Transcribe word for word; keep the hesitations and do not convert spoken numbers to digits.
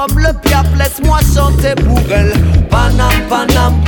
comme le piaf, laisse-moi chanter pour elle. Panam, Panam,